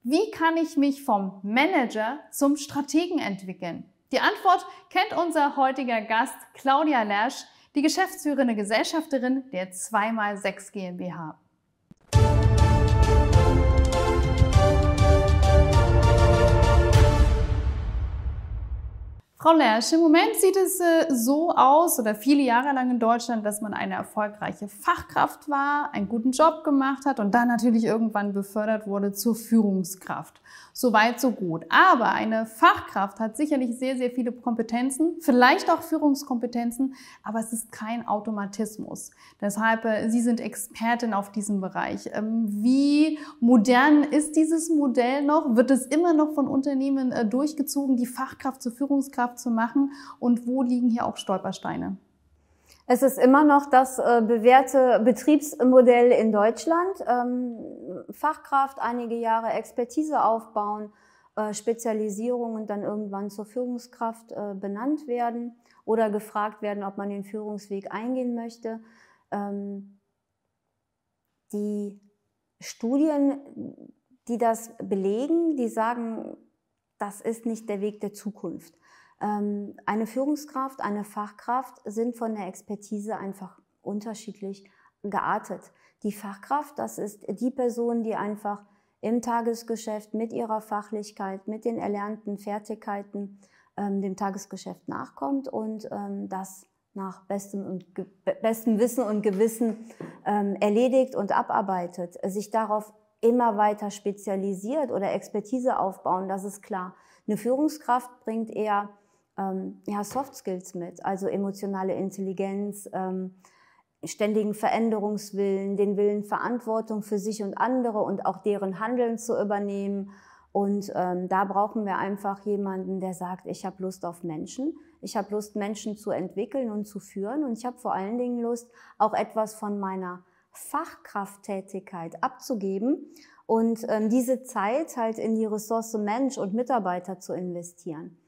Wie kann ich mich vom Manager zum Strategen entwickeln? Die Antwort kennt unser heutiger Gast Claudia Lersch, die geschäftsführende Gesellschafterin der 2x6 GmbH. Frau Lersch, im Moment sieht es so aus, oder viele Jahre lang in Deutschland, dass man eine erfolgreiche Fachkraft war, einen guten Job gemacht hat und dann natürlich irgendwann befördert wurde zur Führungskraft. So weit, so gut. Aber eine Fachkraft hat sicherlich sehr, sehr viele Kompetenzen, vielleicht auch Führungskompetenzen, aber es ist kein Automatismus. Deshalb, Sie sind Expertin auf diesem Bereich. Wie modern ist dieses Modell noch? Wird es immer noch von Unternehmen durchgezogen, die Fachkraft zur Führungskraft zu machen? Und wo liegen hier auch Stolpersteine? Es ist immer noch das bewährte Betriebsmodell in Deutschland. Fachkraft, einige Jahre Expertise aufbauen, Spezialisierung und dann irgendwann zur Führungskraft benannt werden oder gefragt werden, ob man den Führungsweg eingehen möchte. Die Studien, die das belegen, die sagen, das ist nicht der Weg der Zukunft. Eine Führungskraft, eine Fachkraft sind von der Expertise einfach unterschiedlich geartet. Die Fachkraft, das ist die Person, die einfach im Tagesgeschäft mit ihrer Fachlichkeit, mit den erlernten Fertigkeiten dem Tagesgeschäft nachkommt und das nach bestem Wissen und Gewissen erledigt und abarbeitet, sich darauf immer weiter spezialisiert oder Expertise aufbauen, das ist klar. Eine Führungskraft bringt eher Soft Skills mit, also emotionale Intelligenz, ständigen Veränderungswillen, den Willen, Verantwortung für sich und andere und auch deren Handeln zu übernehmen. Und da brauchen wir einfach jemanden, der sagt, ich habe Lust auf Menschen, ich habe Lust, Menschen zu entwickeln und zu führen und ich habe vor allen Dingen Lust, auch etwas von meiner Fachkrafttätigkeit abzugeben und diese Zeit halt in die Ressource Mensch und Mitarbeiter zu investieren.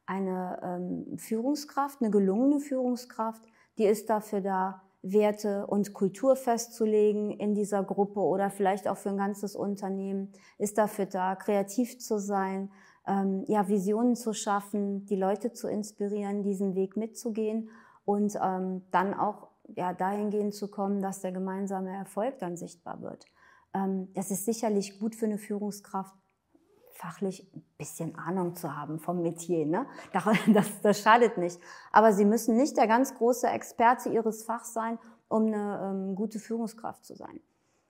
Eine Führungskraft, eine gelungene Führungskraft, die ist dafür da, Werte und Kultur festzulegen in dieser Gruppe oder vielleicht auch für ein ganzes Unternehmen, ist dafür da, kreativ zu sein, Visionen zu schaffen, die Leute zu inspirieren, diesen Weg mitzugehen und dann auch dahingehend zu kommen, dass der gemeinsame Erfolg dann sichtbar wird. Das ist sicherlich gut für eine Führungskraft, fachlich ein bisschen Ahnung zu haben vom Metier, ne? Das schadet nicht. Aber Sie müssen nicht der ganz große Experte Ihres Fachs sein, um eine gute Führungskraft zu sein.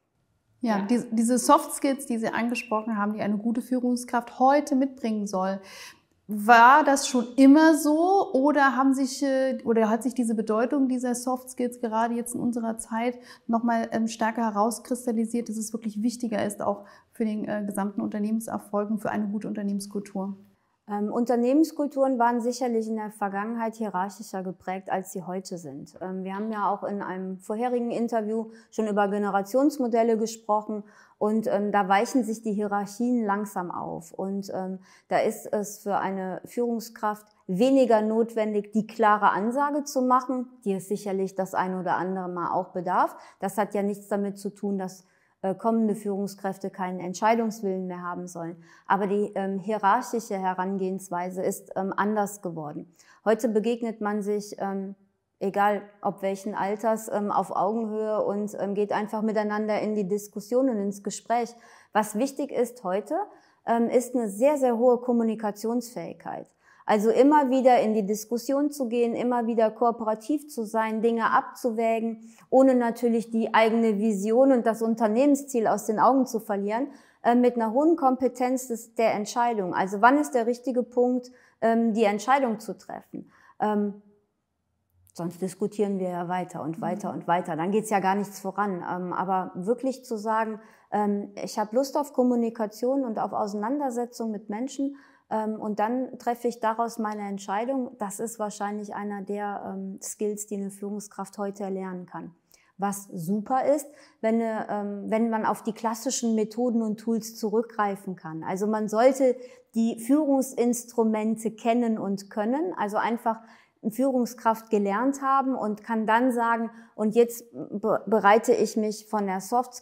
Ja, diese Soft Skills, die Sie angesprochen haben, die eine gute Führungskraft heute mitbringen soll. War das schon immer so oder hat sich diese Bedeutung dieser Soft Skills gerade jetzt in unserer Zeit nochmal stärker herauskristallisiert, dass es wirklich wichtiger ist, auch für den gesamten Unternehmenserfolg und für eine gute Unternehmenskultur? Unternehmenskulturen waren sicherlich in der Vergangenheit hierarchischer geprägt, als sie heute sind. Wir haben ja auch in einem vorherigen Interview schon über Generationsmodelle gesprochen und da weichen sich die Hierarchien langsam auf. Und da ist es für eine Führungskraft weniger notwendig, die klare Ansage zu machen, die es sicherlich das eine oder andere Mal auch bedarf. Das hat ja nichts damit zu tun, dass kommende Führungskräfte keinen Entscheidungswillen mehr haben sollen. Aber die hierarchische Herangehensweise ist anders geworden. Heute begegnet man sich, egal ob welchen Alters, auf Augenhöhe und geht einfach miteinander in die Diskussion und ins Gespräch. Was wichtig ist heute, ist eine sehr, sehr hohe Kommunikationsfähigkeit. Also immer wieder in die Diskussion zu gehen, immer wieder kooperativ zu sein, Dinge abzuwägen, ohne natürlich die eigene Vision und das Unternehmensziel aus den Augen zu verlieren, mit einer hohen Kompetenz der Entscheidung. Also wann ist der richtige Punkt, die Entscheidung zu treffen? Sonst diskutieren wir ja weiter und weiter und weiter. Dann geht's ja gar nichts voran. Aber wirklich zu sagen, ich habe Lust auf Kommunikation und auf Auseinandersetzung mit Menschen, und dann treffe ich daraus meine Entscheidung. Das ist wahrscheinlich einer der Skills, die eine Führungskraft heute erlernen kann. Was super ist, wenn man auf die klassischen Methoden und Tools zurückgreifen kann. Also man sollte die Führungsinstrumente kennen und können. Also einfach Führungskraft gelernt haben und kann dann sagen, und jetzt bereite ich mich von den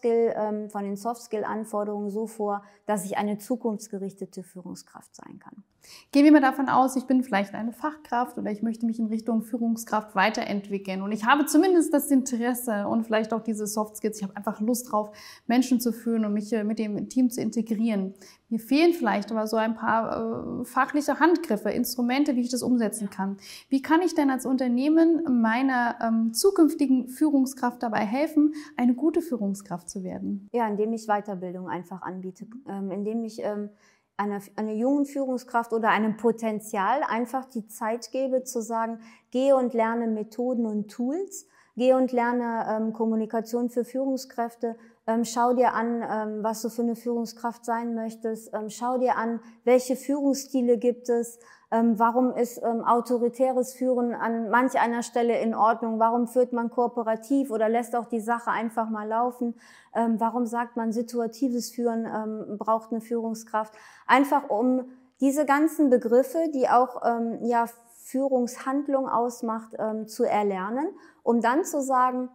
Soft-Skill-Anforderungen so vor, dass ich eine zukunftsgerichtete Führungskraft sein kann. Gehen wir mal davon aus, ich bin vielleicht eine Fachkraft oder ich möchte mich in Richtung Führungskraft weiterentwickeln und ich habe zumindest das Interesse und vielleicht auch diese Soft Skills. Ich habe einfach Lust drauf, Menschen zu führen und mich mit dem Team zu integrieren. Mir fehlen vielleicht aber so ein paar fachliche Handgriffe, Instrumente, wie ich das umsetzen kann. Wie kann ich denn als Unternehmen meiner zukünftigen Führungskraft dabei helfen, eine gute Führungskraft zu werden? Ja, indem ich Weiterbildung einfach anbiete, indem ich einer jungen Führungskraft oder einem Potenzial einfach die Zeit gebe, zu sagen, gehe und lerne Methoden und Tools, gehe und lerne Kommunikation für Führungskräfte, schau dir an, was du für eine Führungskraft sein möchtest, schau dir an, welche Führungsstile gibt es, warum ist autoritäres Führen an manch einer Stelle in Ordnung, warum führt man kooperativ oder lässt auch die Sache einfach mal laufen, warum sagt man situatives Führen braucht eine Führungskraft, einfach um diese ganzen Begriffe, die auch Führungshandlung ausmacht, zu erlernen, um dann zu sagen,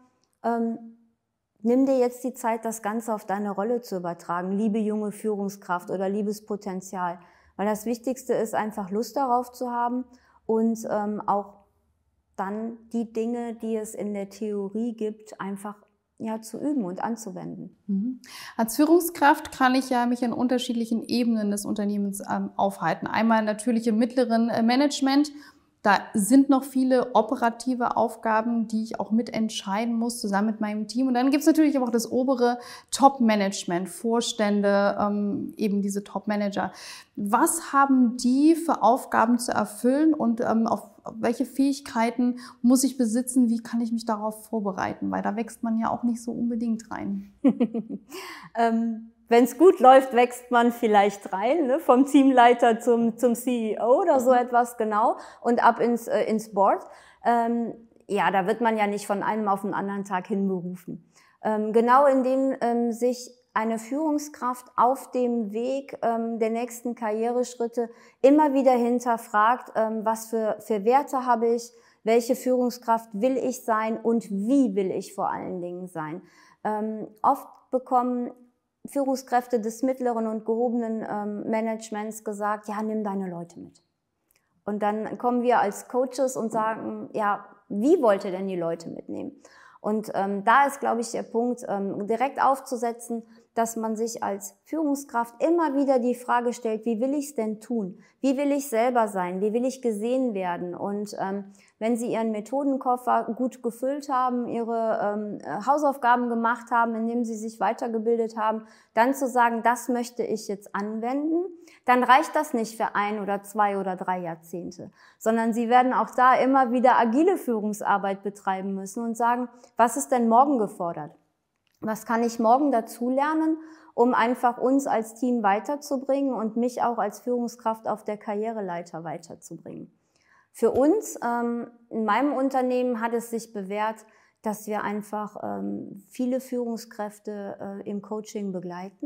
nimm dir jetzt die Zeit, das Ganze auf deine Rolle zu übertragen, liebe junge Führungskraft oder liebes Potenzial. Weil das Wichtigste ist, einfach Lust darauf zu haben und auch dann die Dinge, die es in der Theorie gibt, einfach zu üben und anzuwenden. Als Führungskraft kann ich ja mich an unterschiedlichen Ebenen des Unternehmens aufhalten. Einmal natürlich im mittleren Management. Da sind noch viele operative Aufgaben, die ich auch mitentscheiden muss, zusammen mit meinem Team. Und dann gibt es natürlich auch das obere Top-Management, Vorstände, eben diese Top-Manager. Was haben die für Aufgaben zu erfüllen und auf welche Fähigkeiten muss ich besitzen? Wie kann ich mich darauf vorbereiten? Weil da wächst man ja auch nicht so unbedingt rein. Wenn es gut läuft, wächst man vielleicht rein, ne? Vom Teamleiter zum CEO oder so etwas, genau, und ab ins Board. Da wird man ja nicht von einem auf den anderen Tag hin berufen. Genau indem sich eine Führungskraft auf dem Weg der nächsten Karriereschritte immer wieder hinterfragt, was für Werte habe ich, welche Führungskraft will ich sein und wie will ich vor allen Dingen sein. Oft bekommen Führungskräfte des mittleren und gehobenen Managements gesagt, ja, nimm deine Leute mit. Und dann kommen wir als Coaches und sagen, ja, wie wollt ihr denn die Leute mitnehmen? Und da ist, glaube ich, der Punkt, direkt aufzusetzen, dass man sich als Führungskraft immer wieder die Frage stellt, wie will ich es denn tun? Wie will ich selber sein? Wie will ich gesehen werden? Und wenn Sie Ihren Methodenkoffer gut gefüllt haben, Ihre Hausaufgaben gemacht haben, indem Sie sich weitergebildet haben, dann zu sagen, das möchte ich jetzt anwenden, dann reicht das nicht für 1 oder 2 oder 3 Jahrzehnte, sondern Sie werden auch da immer wieder agile Führungsarbeit betreiben müssen und sagen, was ist denn morgen gefordert? Was kann ich morgen dazu lernen, um einfach uns als Team weiterzubringen und mich auch als Führungskraft auf der Karriereleiter weiterzubringen? Für uns in meinem Unternehmen hat es sich bewährt, dass wir einfach viele Führungskräfte im Coaching begleiten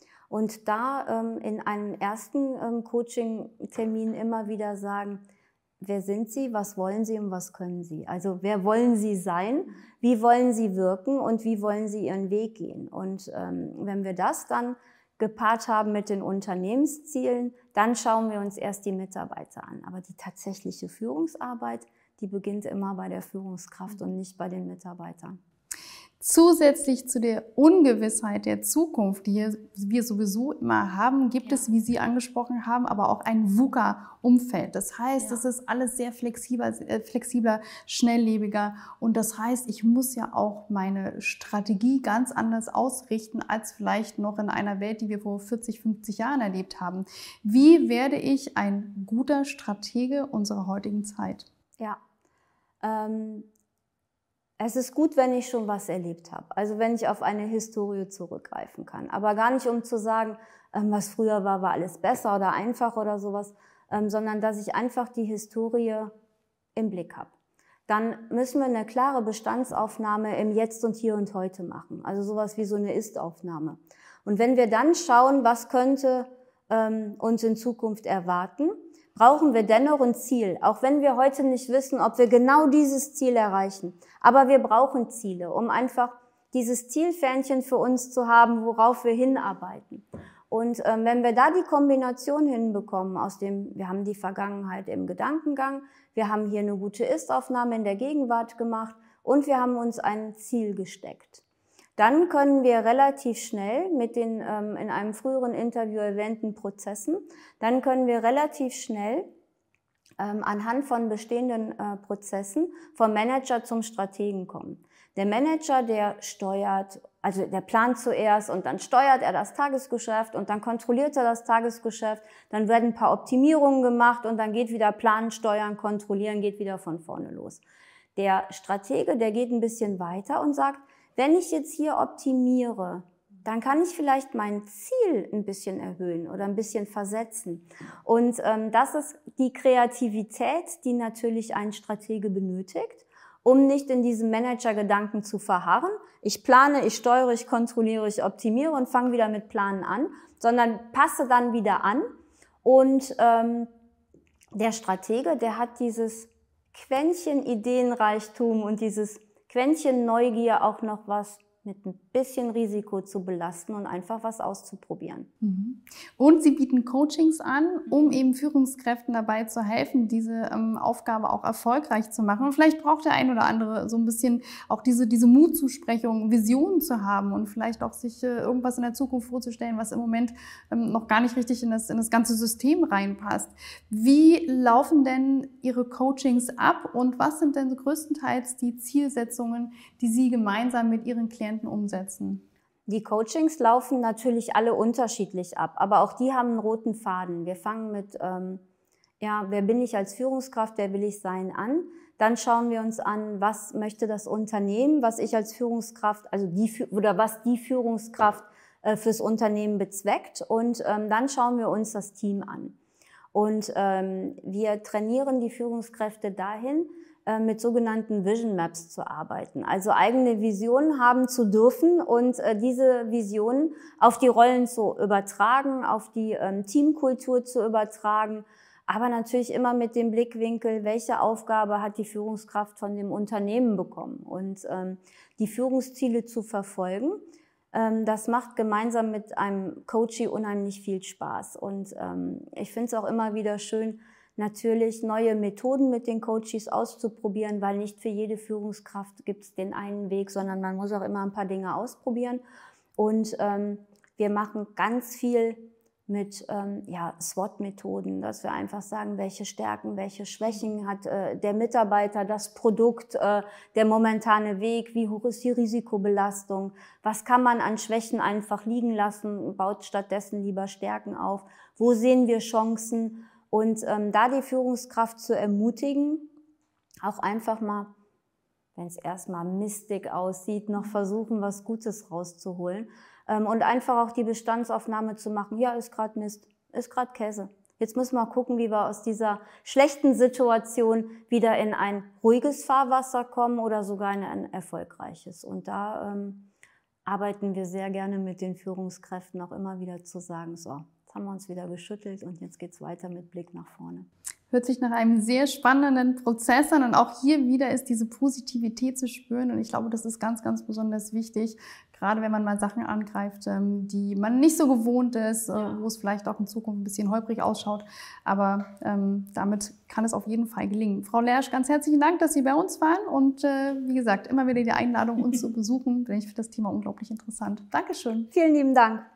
und da in einem ersten Coaching-Termin immer wieder sagen, wer sind Sie, was wollen Sie und was können Sie? Also wer wollen Sie sein, wie wollen Sie wirken und wie wollen Sie Ihren Weg gehen? Und wenn wir das dann gepaart haben mit den Unternehmenszielen, dann schauen wir uns erst die Mitarbeiter an. Aber die tatsächliche Führungsarbeit, die beginnt immer bei der Führungskraft und nicht bei den Mitarbeitern. Zusätzlich zu der Ungewissheit der Zukunft, die wir sowieso immer haben, gibt es, wie Sie angesprochen haben, aber auch ein VUCA-Umfeld. Das heißt, es ist alles sehr flexibler, schnelllebiger. Und das heißt, ich muss ja auch meine Strategie ganz anders ausrichten, als vielleicht noch in einer Welt, die wir vor 40, 50 Jahren erlebt haben. Wie werde ich ein guter Stratege unserer heutigen Zeit? Ja, es ist gut, wenn ich schon was erlebt habe, also wenn ich auf eine Historie zurückgreifen kann, aber gar nicht, um zu sagen, was früher war alles besser oder einfacher oder sowas, sondern dass ich einfach die Historie im Blick habe. Dann müssen wir eine klare Bestandsaufnahme im Jetzt und Hier und Heute machen, also sowas wie so eine Ist-Aufnahme. Und wenn wir dann schauen, was könnte uns in Zukunft erwarten, brauchen wir dennoch ein Ziel, auch wenn wir heute nicht wissen, ob wir genau dieses Ziel erreichen. Aber wir brauchen Ziele, um einfach dieses Zielfähnchen für uns zu haben, worauf wir hinarbeiten. Und wenn wir da die Kombination hinbekommen aus dem, wir haben die Vergangenheit im Gedankengang, wir haben hier eine gute Ist-Aufnahme in der Gegenwart gemacht und wir haben uns ein Ziel gesteckt, dann können wir relativ schnell mit den in einem früheren Interview erwähnten Prozessen, dann können wir relativ schnell anhand von bestehenden Prozessen vom Manager zum Strategen kommen. Der Manager, der steuert, also der plant zuerst und dann steuert er das Tagesgeschäft und dann kontrolliert er das Tagesgeschäft, dann werden ein paar Optimierungen gemacht und dann geht wieder planen, steuern, kontrollieren, geht wieder von vorne los. Der Stratege, der geht ein bisschen weiter und sagt, wenn ich jetzt hier optimiere, dann kann ich vielleicht mein Ziel ein bisschen erhöhen oder ein bisschen versetzen. Und das ist die Kreativität, die natürlich ein Stratege benötigt, um nicht in diesem Manager-Gedanken zu verharren. Ich plane, ich steuere, ich kontrolliere, ich optimiere und fange wieder mit Planen an, sondern passe dann wieder an. Und der Stratege, der hat dieses Quäntchen Ideenreichtum und dieses Quäntchen Neugier, auch noch was mit ein bisschen Risiko zu belasten und einfach was auszuprobieren. Und Sie bieten Coachings an, um eben Führungskräften dabei zu helfen, diese Aufgabe auch erfolgreich zu machen. Und vielleicht braucht der ein oder andere so ein bisschen auch diese Mutzusprechung, Visionen zu haben und vielleicht auch sich irgendwas in der Zukunft vorzustellen, was im Moment noch gar nicht richtig in das ganze System reinpasst. Wie laufen denn Ihre Coachings ab und was sind denn so größtenteils die Zielsetzungen, die Sie gemeinsam mit Ihren Klienten umsetzen? Die Coachings laufen natürlich alle unterschiedlich ab, aber auch die haben einen roten Faden. Wir fangen mit, wer bin ich als Führungskraft, wer will ich sein, an. Dann schauen wir uns an, was möchte das Unternehmen, was ich als Führungskraft, was die Führungskraft fürs Unternehmen bezweckt. Und dann schauen wir uns das Team an. Und wir trainieren die Führungskräfte dahin, mit sogenannten Vision Maps zu arbeiten. Also eigene Visionen haben zu dürfen und diese Visionen auf die Rollen zu übertragen, auf die Teamkultur zu übertragen, aber natürlich immer mit dem Blickwinkel, welche Aufgabe hat die Führungskraft von dem Unternehmen bekommen und die Führungsziele zu verfolgen. Das macht gemeinsam mit einem Coachie unheimlich viel Spaß und ich finde es auch immer wieder schön, natürlich neue Methoden mit den Coaches auszuprobieren, weil nicht für jede Führungskraft gibt es den einen Weg, sondern man muss auch immer ein paar Dinge ausprobieren. Und wir machen ganz viel mit SWOT-Methoden, dass wir einfach sagen, welche Stärken, welche Schwächen hat der Mitarbeiter, das Produkt, der momentane Weg, wie hoch ist die Risikobelastung, was kann man an Schwächen einfach liegen lassen, baut stattdessen lieber Stärken auf, wo sehen wir Chancen. Und da die Führungskraft zu ermutigen, auch einfach mal, wenn es erstmal mistig aussieht, noch versuchen, was Gutes rauszuholen. Und einfach auch die Bestandsaufnahme zu machen, ja, ist gerade Mist, ist gerade Käse. Jetzt müssen wir gucken, wie wir aus dieser schlechten Situation wieder in ein ruhiges Fahrwasser kommen oder sogar in ein erfolgreiches. Und da arbeiten wir sehr gerne mit den Führungskräften auch immer wieder zu sagen, so, haben wir uns wieder geschüttelt und jetzt geht's weiter mit Blick nach vorne. Hört sich nach einem sehr spannenden Prozess an und auch hier wieder ist diese Positivität zu spüren und ich glaube, das ist ganz, ganz besonders wichtig, gerade wenn man mal Sachen angreift, die man nicht so gewohnt ist, wo es vielleicht auch in Zukunft ein bisschen holprig ausschaut, aber damit kann es auf jeden Fall gelingen. Frau Lersch, ganz herzlichen Dank, dass Sie bei uns waren und wie gesagt, immer wieder die Einladung, uns zu besuchen, denn ich finde das Thema unglaublich interessant. Dankeschön. Vielen lieben Dank.